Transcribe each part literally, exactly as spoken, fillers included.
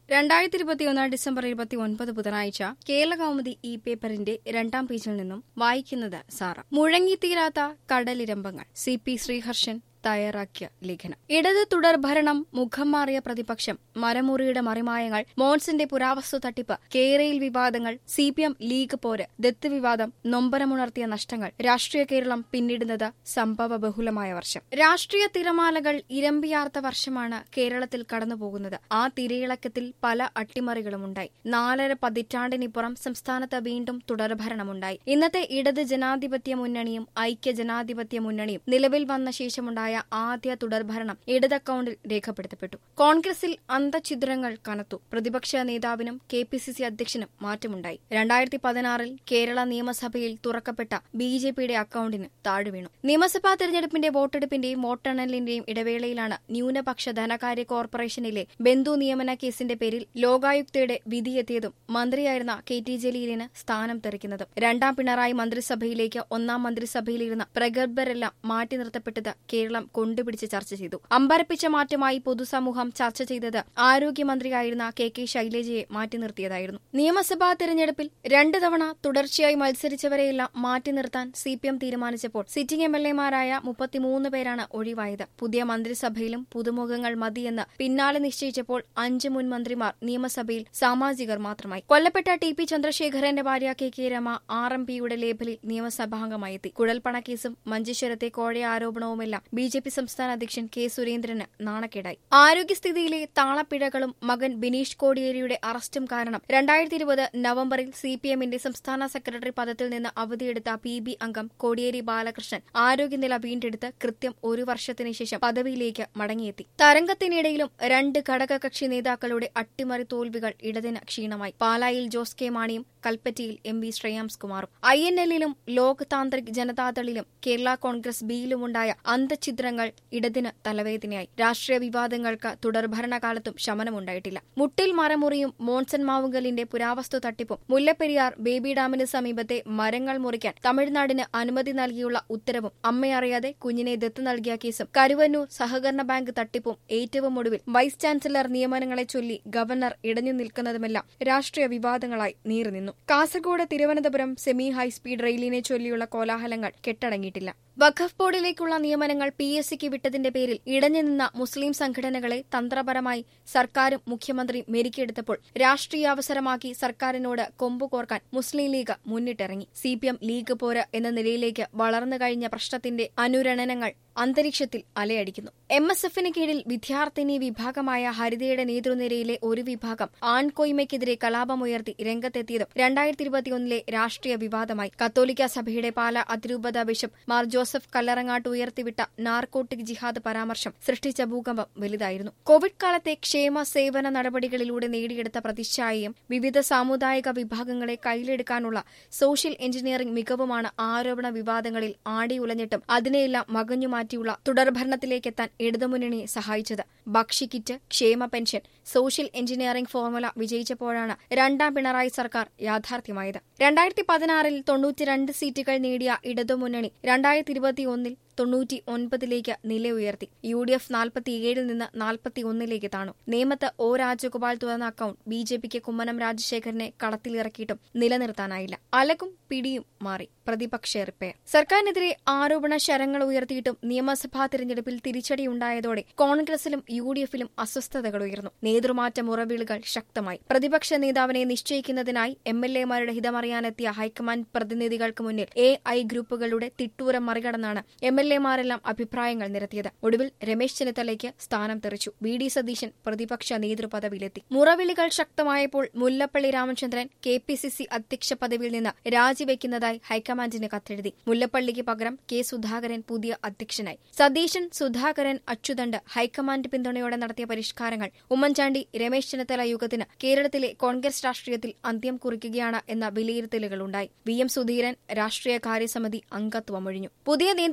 രണ്ടായിരത്തി ഇരുപത്തിയൊന്ന് ഡിസംബർ ഇരുപത്തി ഒൻപത് ബുധനാഴ്ച കേരളകൗമുദി ഈ പേപ്പറിന്റെ രണ്ടാം പേജിൽ നിന്നും വായിക്കുന്നത് സാറ. മുഴങ്ങിത്തീരാത്ത കടലിരമ്പങ്ങൾ. സി പി ശ്രീഹർഷൻ തയ്യാറാക്കിയ ലേഖനം. ഇടത് തുടർഭരണം, മുഖം മാറിയ പ്രതിപക്ഷം, മരമുറിയുടെ മറിമായങ്ങൾ, മോൺസന്റെ പുരാവസ്തു തട്ടിപ്പ്, കേരയിൽ വിവാദങ്ങൾ, സി പി എം ലീഗ് പോര്, ദത്ത് വിവാദം, നൊമ്പരമുണർത്തിയ നഷ്ടങ്ങൾ, രാഷ്ട്രീയ കേരളം പിന്നിടുന്നത് സംഭവ ബഹുലമായ വർഷം. രാഷ്ട്രീയ തിരമാലകൾ ഇരമ്പിയാർത്ത വർഷമാണ് കേരളത്തിൽ കടന്നുപോകുന്നത്. ആ തിരയിളക്കത്തിൽ പല അട്ടിമറികളുമുണ്ടായി. നാലര പതിറ്റാണ്ടിനിപ്പുറം സംസ്ഥാനത്ത് വീണ്ടും തുടർഭരണമുണ്ടായി. ഇന്നത്തെ ഇടത് ജനാധിപത്യ മുന്നണിയും ഐക്യ ജനാധിപത്യ മുന്നണിയും നിലവിൽ വന്ന ശേഷമുണ്ടായ ആദ്യ തുടർഭരണം ഇടത് അക്കൌണ്ടിൽ രേഖപ്പെടുത്തപ്പെട്ടു. കോൺഗ്രസിൽ അന്തഛിദ്രങ്ങൾ കനത്തു. പ്രതിപക്ഷ നേതാവിനും കെ പി സി സി അധ്യക്ഷനും മാറ്റമുണ്ടായി. രണ്ടായിരത്തി പതിനാറിൽ കേരള നിയമസഭയിൽ തുറക്കപ്പെട്ട ബി ജെ പിയുടെ അക്കൌണ്ടിന് താഴ്വീണു. നിയമസഭാ തെരഞ്ഞെടുപ്പിന്റെ വോട്ടെടുപ്പിന്റെയും വോട്ടെണ്ണലിന്റെയും ഇടവേളയിലാണ് ന്യൂനപക്ഷ ധനകാര്യ കോർപ്പറേഷനിലെ ബന്ധു നിയമന കേസിന്റെ പേരിൽ ലോകായുക്തയുടെ വിധിയെത്തിയതും മന്ത്രിയായിരുന്ന കെ ടി ജലീലിന് സ്ഥാനം തെറിക്കുന്നതും. രണ്ടാം പിണറായി മന്ത്രിസഭയിലേക്ക് ഒന്നാം മന്ത്രിസഭയിലിരുന്ന പ്രഗത്ഭരെല്ലാം മാറ്റി നിർത്തപ്പെട്ടത് കേരളം കൊണ്ടുപിടിച്ച് ചർച്ച ചെയ്തു. അമ്പരപ്പിച്ച മാറ്റമായി പൊതുസമൂഹം ചർച്ച ചെയ്തത് ആരോഗ്യമന്ത്രിയായിരുന്ന കെ കെ ശൈലജയെ മാറ്റി നിർത്തിയതായിരുന്നു. നിയമസഭാ തെരഞ്ഞെടുപ്പിൽ രണ്ട് തവണ തുടർച്ചയായി മത്സരിച്ചവരെയെല്ലാം മാറ്റി നിർത്താൻ സി പി എം തീരുമാനിച്ചപ്പോൾ സിറ്റിംഗ് എം എൽ എമാരായ മുപ്പത്തിമൂന്ന് പേരാണ് ഒഴിവായത്. പുതിയ മന്ത്രിസഭയിലും പുതുമുഖങ്ങൾ മതിയെന്ന് പിന്നാലെ നിശ്ചയിച്ചപ്പോൾ അഞ്ച് മുൻ മന്ത്രിമാർ നിയമസഭയിൽ സാമാജികർ മാത്രമായി. കൊല്ലപ്പെട്ട ടി പി ചന്ദ്രശേഖരന്റെ ഭാര്യ K K Rema R M പിയുടെ ലേബലിൽ നിയമസഭാംഗമായെത്തി. കുഴൽപ്പണക്കേസും മഞ്ചേശ്വരത്തെ കോഴ ആരോപണവുമെല്ലാം ബി ജെ പി സംസ്ഥാന അധ്യക്ഷൻ കെ സുരേന്ദ്രന് നാണക്കേടായി. ആരോഗ്യസ്ഥിതിയിലെ താളപ്പിഴകളും മകൻ ബിനീഷ് കോടിയേരിയുടെ അറസ്റ്റും കാരണം രണ്ടായിരത്തി ഇരുപത് നവംബറിൽ സി പി എമ്മിന്റെ സംസ്ഥാന സെക്രട്ടറി പദത്തിൽ നിന്ന് അവധിയെടുത്ത പി ബി അംഗം കോടിയേരി ബാലകൃഷ്ണൻ ആരോഗ്യനില വീണ്ടെടുത്ത് കൃത്യം ഒരു വർഷത്തിന് ശേഷം പദവിയിലേക്ക് മടങ്ങിയെത്തി. തരംഗത്തിനിടയിലും രണ്ട് ഘടകകക്ഷി നേതാക്കളുടെ അട്ടിമറി തോൽവികൾ ഇടതിന് ക്ഷീണമായി. പാലായിൽ ജോസ് കെ മാണിയും കൽപ്പറ്റയിൽ എം വി ശ്രേയാംസ് കുമാറും. ഐ എൻ എല്ലിലും ലോക് താന്ത്രിക് ജനതാദളിലും കേരള കോൺഗ്രസ് ബിയിലുമുണ്ടായ അന്തഛിദ്രങ്ങൾ ഇടതിന് തലവേദനയായി. രാഷ്ട്രീയ വിവാദങ്ങൾക്ക് തുടർഭരണകാലത്തും ശമനമുണ്ടായിട്ടില്ല. മുട്ടിൽ മരമുറിയും മോൺസൺ മാവുങ്കലിന്റെ പുരാവസ്തു തട്ടിപ്പും മുല്ലപ്പെരിയാർ ബേബി ഡാമിന് സമീപത്തെ മരങ്ങൾ മുറിക്കാൻ തമിഴ്നാടിന് അനുമതി നൽകിയുള്ള ഉത്തരവും അമ്മയറിയാതെ കുഞ്ഞിനെ ദത്ത് നൽകിയ കേസും കരുവന്നൂർ സഹകരണ ബാങ്ക് തട്ടിപ്പും ഏറ്റവും ഒടുവിൽ വൈസ് ചാൻസലർ നിയമനങ്ങളെ ചൊല്ലി ഗവർണർ ഇടഞ്ഞു നിൽക്കുന്നതുമെല്ലാം രാഷ്ട്രീയ വിവാദങ്ങളായി നീറുനിന്നു. കാസർഗോഡ് തിരുവനന്തപുരം സെമി ഹൈസ്പീഡ് റെയിലിനെ ചൊല്ലിയുള്ള കോലാഹലങ്ങൾ കെട്ടടങ്ങിയിട്ടില്ല. വഖഫ് ബോർഡിലേക്കുള്ള നിയമനങ്ങൾ പി എസ് സിക്ക് വിട്ടതിന്റെ പേരിൽ ഇടഞ്ഞുനിന്ന മുസ്ലിം സംഘടനകളെ തന്ത്രപരമായി സർക്കാരും മുഖ്യമന്ത്രിയും മെരുക്കിയെടുത്തപ്പോൾ രാഷ്ട്രീയാവസരമാക്കി സർക്കാരിനോട് കൊമ്പുകോർക്കാൻ മുസ്ലിം ലീഗ് മുന്നിട്ടിറങ്ങി. സി പി എം ലീഗ് പോര് എന്ന നിലയിലേക്ക് വളർന്നു കഴിഞ്ഞ പ്രശ്നത്തിന്റെ അനുരണനങ്ങൾ അന്തരീക്ഷത്തിൽ അലയടിക്കുന്നു. എം എസ് എഫിന് കീഴിൽ വിദ്യാർത്ഥിനി വിഭാഗമായ ഹരിതയുടെ നേതൃനിരയിലെ ഒരു വിഭാഗം ആൺകോയ്മയ്ക്കെതിരെ കലാപമുയർത്തി രംഗത്തെത്തിയതും രണ്ടായിരത്തി ഇരുപത്തിയൊന്നിലെ രാഷ്ട്രീയ വിവാദമായി. കത്തോലിക്ക സഭയുടെ പാല അതിരൂപത ബിഷപ്പ് മാർ ജോസഫ് കല്ലറങ്ങാട്ട് ഉയർത്തിവിട്ട നാർക്കോട്ടിക് ജിഹാദ് പരാമർശം സൃഷ്ടിച്ച ഭൂകമ്പം വലുതായിരുന്നു. കോവിഡ് കാലത്തെ ക്ഷേമ സേവന നടപടികളിലൂടെ നേടിയെടുത്ത പ്രതിച്ഛായയും വിവിധ സാമുദായിക വിഭാഗങ്ങളെ കയ്യിലെടുക്കാനുള്ള സോഷ്യൽ എഞ്ചിനീയറിംഗ് മികവുമാണ് ആരോപണ വിവാദങ്ങളിൽ ആടിയുലഞ്ഞിട്ടും അതിനെയെല്ലാം മകഞ്ഞുമാറ്റിയുള്ള തുടർഭരണത്തിലേക്കെത്താൻ ഇടതുമുന്നണിയെ സഹായിച്ചത്. ഭക്ഷ്യക്കിറ്റ്, ക്ഷേമ പെൻഷൻ, സോഷ്യൽ എഞ്ചിനീയറിംഗ് ഫോർമുല വിജയിച്ചപ്പോഴാണ് രണ്ടാം പിണറായി സർക്കാർ യാഥാർത്ഥ്യമായത്. രണ്ടായിരത്തി പതിനാറിൽ തൊണ്ണൂറ്റിരണ്ട് സീറ്റുകൾ നേടിയ ഇടതുമുന്നണി രണ്ടായിരത്തി ഇരുപത്തിയൊന്നിൽ തൊണ്ണൂറ്റി ഒൻപതിലേക്ക് നില ഉയർത്തി. യു ഡി എഫ് നാൽപ്പത്തിയേഴിൽ നിന്ന് നാൽപ്പത്തിയൊന്നിലേക്ക് താണു. നേമത്ത് ഒ രാജഗോപാൽ തുറന്ന അക്കൌണ്ട് ബി ജെ പിക്ക് കുമ്മനം രാജശേഖരനെ കളത്തിലിറക്കിയിട്ടും നിലനിർത്താനായില്ല. അലകും പിടിയും മാറി. പ്രതിപക്ഷ റിപ്പയർ. സർക്കാരിനെതിരെ ആരോപണ ശരങ്ങൾ ഉയർത്തിയിട്ടും നിയമസഭാ തിരഞ്ഞെടുപ്പിൽ തിരിച്ചടിയുണ്ടായതോടെ കോൺഗ്രസിലും യു ഡി എഫിലും അസ്വസ്ഥതകൾ ഉയർന്നു. നേതൃമാറ്റ മുറവിളികൾ ശക്തമായി. പ്രതിപക്ഷ നേതാവിനെ നിശ്ചയിക്കുന്നതിനായി എം എൽ എമാരുടെ ഹിതമറിയാനെത്തിയ ഹൈക്കമാൻഡ് പ്രതിനിധികൾക്ക് മുന്നിൽ എ ഐ ഗ്രൂപ്പുകളുടെ തിട്ടൂരം മറികടന്നാണ് എം എൽ എമാരെല്ലാം അഭിപ്രായങ്ങൾ നിരത്തിയത്. ഒടുവിൽ രമേശ് ചെന്നിത്തലയ്ക്ക് സ്ഥാനം തെറിച്ചു. വി ഡി സതീശൻ പ്രതിപക്ഷ നേതൃപദവിയിലെത്തി. മുറവിളികൾ ശക്തമായപ്പോൾ Mullappally Ramachandran K P C C അധ്യക്ഷ പദവിയിൽ നിന്ന് രാജിവെക്കുന്നതായി ഹൈക്കമാൻഡിന് കത്തെഴുതി. മുല്ലപ്പള്ളിക്ക് പകരം കെ സുധാകരൻ പുതിയ അധ്യക്ഷനായി. സതീശൻ, സുധാകരൻ, അച്യുതണ്ട് ഹൈക്കമാൻഡ് പിന്തുണയോടെ നടത്തിയ പരിഷ്കാരങ്ങൾ ഉമ്മൻചാണ്ടി രമേശ് ചെന്നിത്തല യുഗത്തിന് കേരളത്തിലെ കോൺഗ്രസ് രാഷ്ട്രീയത്തിൽ അന്ത്യം കുറിക്കുകയാണ് എന്ന വിലയിരുത്തലുകളുണ്ടായി. വി എം സുധീരൻ രാഷ്ട്രീയ കാര്യസമിതി അംഗത്വമൊഴിഞ്ഞു. പുതിയ നേതൃത്വത്തിനെതിരെ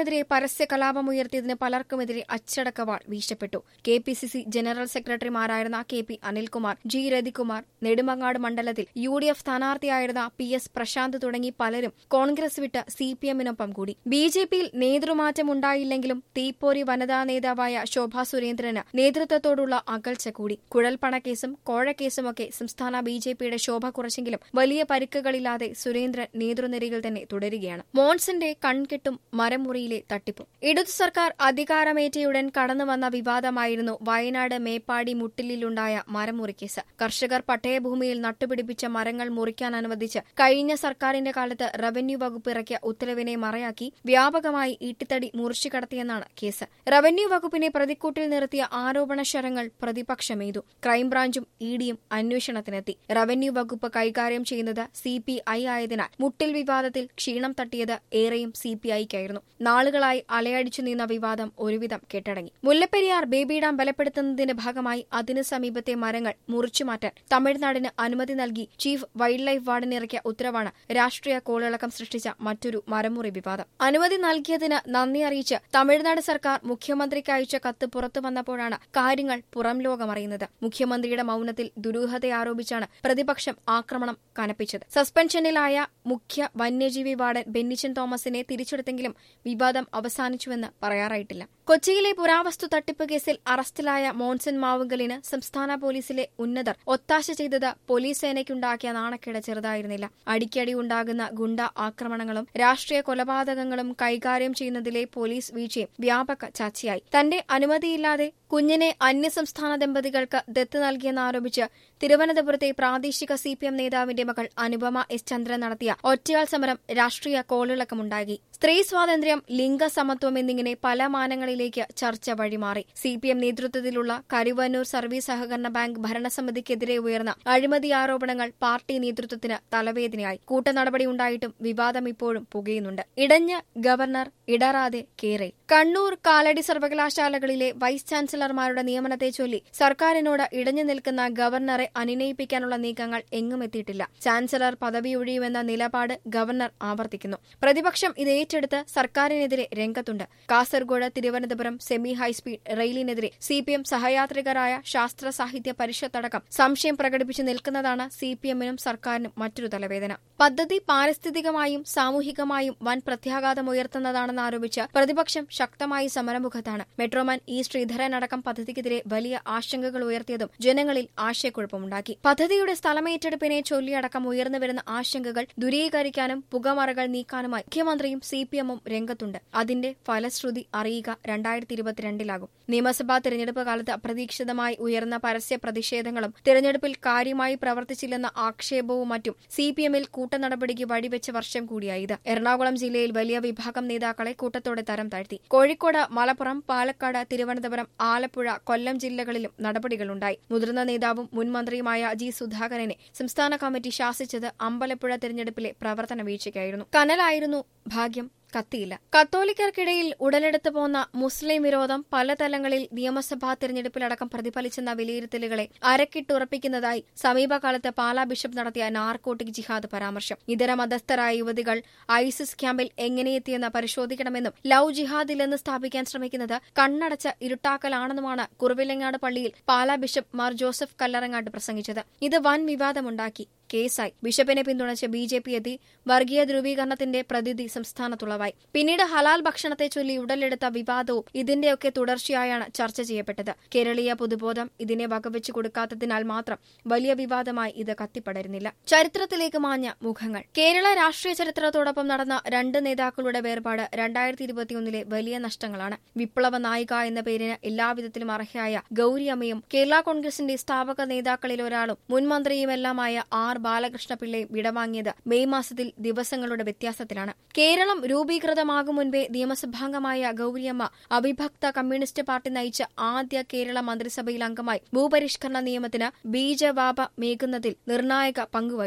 സർക്കാരിനെതിരെ പരസ്യ കലാപമുയർത്തിയതിന് പലർക്കുമെതിരെ അച്ചടക്കവാൾ വീശപ്പെട്ടു. K P C C general സെക്രട്ടറിമാരായിരുന്ന K P Anilkumar, G Rathikumar, Nedumangad മണ്ഡലത്തിൽ യു ഡി എഫ് സ്ഥാനാർത്ഥിയായിരുന്ന പി എസ് പ്രശാന്ത് തുടങ്ങി പലരും കോൺഗ്രസ് വിട്ട് സി പി എമ്മിനൊപ്പം കൂടി. ബി ജെ പിയിൽ നേതൃമാറ്റമുണ്ടായില്ലെങ്കിലും തീപ്പോരി വനിതാ നേതാവായ ശോഭാ സുരേന്ദ്രന് നേതൃത്വത്തോടുള്ള അകൽച്ച കൂടി. കുഴൽപ്പണക്കേസും കോഴക്കേസുമൊക്കെ സംസ്ഥാന ബി ജെ പിയുടെ ശോഭ കുറച്ചെങ്കിലും വലിയ പരിക്കുകളില്ലാതെ സുരേന്ദ്രൻ നേതൃനിരയിൽ തന്നെ തുടരുകയാണ്. മോൺസന്റെ കൺകെട്ടും മരമുറിയിലെ തട്ടിപ്പും. ഇടതു സർക്കാർ അധികാരമേറ്റയുടൻ കടന്നുവന്ന വിവാദമായിരുന്നു വയനാട് മേപ്പാടി മുട്ടിലിലുണ്ടായ മരമുറിക്കേസ്. കർഷകർ പട്ടയഭൂമിയിൽ നട്ടുപിടിപ്പിച്ച മരങ്ങൾ മുറിക്കാൻ അനുവദിച്ച് കഴിഞ്ഞ സർക്കാരിന്റെ കാലത്ത് റവന്യൂ വകുപ്പ് ഇറക്കിയ ഉത്തരവിനെ മറയാക്കി വ്യാപകമായി ഈട്ടിത്തടി മുറിച്ചുകടത്തിയെന്നാണ് കേസ്. റവന്യൂ വകുപ്പിനെ പ്രതിക്കൂട്ടിൽ നിർത്തിയ ആരോപണ ശരങ്ങൾ പ്രതിപക്ഷമെയ്തു. ക്രൈംബ്രാഞ്ചും ഇ ഡിയും അന്വേഷണത്തിനെത്തി. റവന്യൂ വകുപ്പ് കൈകാര്യം ചെയ്യുന്നത് സി പി ഐ ആയതിനാൽ മുട്ടിൽ വിവാദത്തിൽ ക്ഷീണം തട്ടിയത് ഏറെയും സി പി ഐക്കായിരുന്നു. നാളുകളായി അലയടിച്ചു നിന്ന വിവാദം ഒരുവിധം കെട്ടടങ്ങി. മുല്ലപ്പെരിയാർ ബേബി ഡാം ബലപ്പെടുത്തുന്നതിന്റെ ഭാഗമായി അതിനു സമീപത്തെ മരങ്ങൾ മുറിച്ചുമാറ്റാൻ തമിഴ്നാടിന് അനുമതി നൽകി ചീഫ് വൈൽഡ് ലൈഫ് വാർഡൻ ഇറക്കിയ ഉത്തരവാണ് രാഷ്ട്രീയ കോളിളക്കം സൃഷ്ടിച്ച മറ്റൊരു മരമുറി വിവാദം. അനുമതി നൽകിയതിന് നന്ദി അറിയിച്ച് തമിഴ്നാട് സർക്കാർ മുഖ്യമന്ത്രിക്ക് അയച്ച കത്ത് പുറത്തു വന്നപ്പോഴാണ് കാര്യങ്ങൾ പുറം ലോകമറിയുന്നത്. മുഖ്യമന്ത്രിയുടെ മൌനത്തിൽ ദുരൂഹതയാരോപിച്ചാണ് പ്രതിപക്ഷം ആക്രമണം കനപ്പിച്ചത്. സസ്പെൻഷനിലായ മുഖ്യ വന്യജീവി വാർഡൻ ബെന്നിച്ചൻ തോമസിനെ തിരിച്ചെടുത്തെങ്കിലും വിവാദം അവസാനിച്ചുവെന്ന് പറയാറായിട്ടില്ല. കൊച്ചിയിലെ പുരാവസ്തു തട്ടിപ്പ് കേസിൽ അറസ്റ്റിലായ മോൺസൺ മാവുങ്കലിന് സംസ്ഥാന പോലീസിലെ ഉന്നതർ ഒത്താശ ചെയ്തത് പോലീസ് സേനയ്ക്കുണ്ടാക്കിയ നാണക്കേട് ചെറുതായിരുന്നില്ല. അടിക്കടി ഉണ്ടാകുന്ന ഗുണ്ട ആക്രമണങ്ങളും രാഷ്ട്രീയ കൊലപാതകങ്ങളും കൈകാര്യം ചെയ്യുന്നതിലെ പോലീസ് വീഴ്ചയും വ്യാപക ചർച്ചയായി. തന്റെ അനുമതിയില്ലാതെ കുഞ്ഞിനെ അന്യസംസ്ഥാന ദമ്പതികൾക്ക് ദത്ത് നൽകിയെന്നാരോപിച്ച് തിരുവനന്തപുരത്തെ പ്രാദേശിക സി പി എം നേതാവിന്റെ മകൾ അനുപമ എസ് ചന്ദ്രൻ നടത്തിയ ഒറ്റയാൾ സമരം രാഷ്ട്രീയ കോളിളക്കമുണ്ടാക്കി. സ്ത്രീ സ്വാതന്ത്ര്യം, ലിംഗസമത്വം എന്നിങ്ങനെ പല മാനങ്ങളിലേക്ക് ചർച്ച വഴിമാറി. സി പി എം നേതൃത്വത്തിലുള്ള കരുവന്നൂർ സർവീസ് സഹകരണ ബാങ്ക് ഭരണസമിതിക്കെതിരെ ഉയർന്ന അഴിമതി ആരോപണങ്ങൾ പാർട്ടി നേതൃത്വത്തിന് തലവേദനയായി. കൂട്ടനടപടിയുണ്ടായിട്ടും വിവാദം ഇപ്പോഴും പുകയുന്നുണ്ട്. ഇടഞ്ഞ് ഗവർണർ, ഇടറാതെ കേരയിൽ. കണ്ണൂർ, കാലടി സർവകലാശാലകളിലെ വൈസ് ചാൻസലർമാരുടെ നിയമനത്തെ ചൊല്ലി സർക്കാരിനോട് ഇടഞ്ഞു നിൽക്കുന്ന ഗവർണറെ അനുനയിപ്പിക്കാനുള്ള നീക്കങ്ങൾ എങ്ങും എത്തിയിട്ടില്ല. ചാൻസലർ പദവി ഒഴിയുമെന്ന നിലപാട് ഗവർണർ ആവർത്തിക്കുന്നു. പ്രതിപക്ഷം ഇത് ഏറ്റെടുത്ത് സർക്കാരിനെതിരെ രംഗത്തുണ്ട്. കാസർഗോഡ്, തിരുവനന്തപുരം സെമി ഹൈസ്പീഡ് റെയിലിനെതിരെ സി പി എം സഹയാത്രികരായ ശാസ്ത്ര സാഹിത്യ പരിഷത്തടക്കം സംശയം പ്രകടിപ്പിച്ചു നിൽക്കുന്നതാണ് സി പി എമ്മിനും സർക്കാരിനും മറ്റൊരു തലവേദന. പദ്ധതി പാരിസ്ഥിതികമായും സാമൂഹികമായും വൻ പ്രത്യാഘാതമുയർത്തുന്നതാണെന്നാരോപിച്ച് പ്രതിപക്ഷം ശക്തമായി സമരമുഖത്താണ്. മെട്രോമാൻ ഇ ശ്രീധരൻ അടക്കം പദ്ധതിക്കെതിരെ വലിയ ആശങ്കകൾ ഉയർത്തിയതും ജനങ്ങളിൽ ആശയക്കുഴപ്പമുണ്ടാക്കി. പദ്ധതിയുടെ സ്ഥലമേറ്റെടുപ്പിനെ ചൊല്ലിയടക്കം ഉയർന്നുവരുന്ന ആശങ്കകൾ ദൂരീകരിക്കാനും പുകമറകൾ നീക്കാനുമായി മുഖ്യമന്ത്രിയും സി പി എമ്മും രംഗത്തുണ്ട്. അതിന്റെ ഫലശ്രുതി അറിയുക രണ്ടായിരത്തി ഇരുപത്തിരണ്ടിലാകും. നിയമസഭാ തെരഞ്ഞെടുപ്പ് കാലത്ത് അപ്രതീക്ഷിതമായി ഉയർന്ന പരസ്യ പ്രതിഷേധങ്ങളും തെരഞ്ഞെടുപ്പിൽ കാര്യമായി പ്രവർത്തിച്ചില്ലെന്ന ആക്ഷേപവും മറ്റും സി പി എമ്മിൽ കൂട്ടനടപടിക്ക് വഴിവെച്ച വർഷം കൂടിയായത്. എറണാകുളം ജില്ലയിൽ വലിയ വിഭാഗം നേതാക്കളെ കൂട്ടത്തോടെ തരം താഴ്ത്തി. കോഴിക്കോട്, മലപ്പുറം, പാലക്കാട്, തിരുവനന്തപുരം, ആലപ്പുഴ, കൊല്ലം ജില്ലകളിലും നടപടികളുണ്ടായി. മുതിർന്ന നേതാവും മുൻ മന്ത്രിയുമായ ജി സുധാകരനെ സംസ്ഥാന കമ്മിറ്റി ശാസിച്ചത് അമ്പലപ്പുഴ തെരഞ്ഞെടുപ്പിലെ പ്രവർത്തന വീഴ്ചയ്ക്കായിരുന്നു. കനലായിരുന്നു ഭാഗ്യം, കത്തിയില്ല. കത്തോലിക്കർക്കിടയിൽ ഉടലെടുത്തു പോന്ന മുസ്ലിം വിരോധം പല തലങ്ങളിൽ നിയമസഭാ തെരഞ്ഞെടുപ്പിലടക്കം പ്രതിഫലിച്ചെന്ന വിലയിരുത്തലുകളെ അരക്കിട്ടുറപ്പിക്കുന്നതായി സമീപകാലത്ത് പാലാ ബിഷപ്പ് നടത്തിയ നാർക്കോട്ടിക് ജിഹാദ് പരാമർശം. ഇതര മതസ്ഥരായ യുവതികൾ ഐസിസ് ക്യാമ്പിൽ എങ്ങനെയെത്തിയെന്ന് പരിശോധിക്കണമെന്നും ലവ് ജിഹാദിലെന്ന് സ്ഥാപിക്കാൻ ശ്രമിക്കുന്നത് കണ്ണടച്ച ഇരുട്ടാക്കലാണെന്നുമാണ് കുറുവിലങ്ങാട് പള്ളിയിൽ പാലാ ബിഷപ്പ് മാർ ജോസഫ് കല്ലറങ്ങാട്ട് പ്രസംഗിച്ചത്. ഇത് വൻ വിവാദമുണ്ടാക്കി. കേസായി. ബിഷപ്പിനെ പിന്തുണച്ച് ബി ജെ പി എത്തി. വർഗീയ ധ്രുവീകരണത്തിന്റെ പ്രതീതി സംസ്ഥാനത്തുളവായി. പിന്നീട് ഹലാൽ ഭക്ഷണത്തെ ചൊല്ലി ഉടലെടുത്ത വിവാദവും ഇതിന്റെയൊക്കെ തുടർച്ചയായാണ് ചർച്ച ചെയ്യപ്പെട്ടത്. കേരളീയ പൊതുബോധം ഇതിനെ വകവെച്ചു കൊടുക്കാത്തതിനാൽ മാത്രം വലിയ വിവാദമായി ഇത് കത്തിപ്പടരുന്നില്ല. ചരിത്രത്തിലേക്ക് മാഞ്ഞ മുഖങ്ങൾ. കേരള രാഷ്ട്രീയ ചരിത്രത്തോടൊപ്പം നടന്ന രണ്ട് നേതാക്കളുടെ വേർപാട് രണ്ടായിരത്തി ഇരുപത്തിയൊന്നിലെ വലിയ നഷ്ടങ്ങളാണ്. വിപ്ലവ നായിക എന്ന പേരിന് എല്ലാവിധത്തിലും അർഹയായ ഗൌരിയമ്മയും കേരള കോൺഗ്രസിന്റെ സ്ഥാപക നേതാക്കളിൽ ഒരാളും മുൻ മന്ത്രിയുമെല്ലാമായ ആർ ബാലകൃഷ്ണപിള്ളയും വിടവാങ്ങിയത് മെയ് മാസത്തിൽ ദിവസങ്ങളുടെ വ്യത്യാസത്തിലാണ്. കേരളം രൂപീകൃതമാകും മുൻപേ നിയമസഭാംഗമായ ഗൌരിയമ്മ അവിഭക്ത കമ്മ്യൂണിസ്റ്റ് പാർട്ടി നയിച്ച ആദ്യ കേരള മന്ത്രിസഭയിൽ അംഗമായി ഭൂപരിഷ്കരണ നിയമത്തിന് ബീജവാപമേകുന്നതിൽ നിർണായക പങ്കുവഹിച്ചു.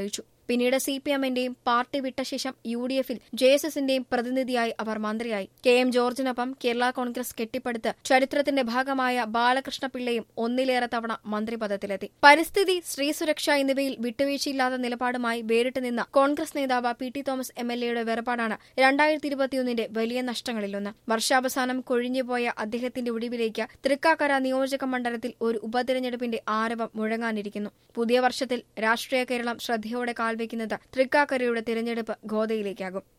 പിന്നീട് സി പി എമ്മിന്റെയും പാർട്ടി വിട്ട ശേഷം യു ഡി എഫിൽ ജെ എസ് എസിന്റെയും പ്രതിനിധിയായി അവർ മന്ത്രിയായി. കെ എം ജോർജിനൊപ്പം കേരള കോൺഗ്രസ് കെട്ടിപ്പടുത്ത് ചരിത്രത്തിന്റെ ഭാഗമായ ബാലകൃഷ്ണപിള്ളയും ഒന്നിലേറെ തവണ മന്ത്രിപദത്തിലെത്തി. പരിസ്ഥിതി, സ്ത്രീ സുരക്ഷ എന്നിവയിൽ വിട്ടുവീഴ്ചയില്ലാത്ത നിലപാടുമായി വേറിട്ട് നിന്ന കോൺഗ്രസ് നേതാവ് P T Thomas M L എയുടെ വേർപാടാണ് രണ്ടായിരത്തി ഇരുപത്തിയൊന്നിന്റെ വലിയ നഷ്ടങ്ങളിലൊന്ന്. വർഷാവസാനം കൊഴിഞ്ഞുപോയ അദ്ദേഹത്തിന്റെ ഒഴിവിലേക്ക് തൃക്കാക്കര നിയോജക മണ്ഡലത്തിൽ ഒരു ഉപതെരഞ്ഞെടുപ്പിന്റെ ആരവം മുഴങ്ങാനിരിക്കുന്നു. പുതിയ വർഷത്തിൽ രാഷ്ട്രീയ കേരളം ശ്രദ്ധയോടെ കാൽവെക്കുന്നത് തൃക്കാക്കരയുടെ തിരഞ്ഞെടുപ്പ് ഗോദയിലേക്കാകും.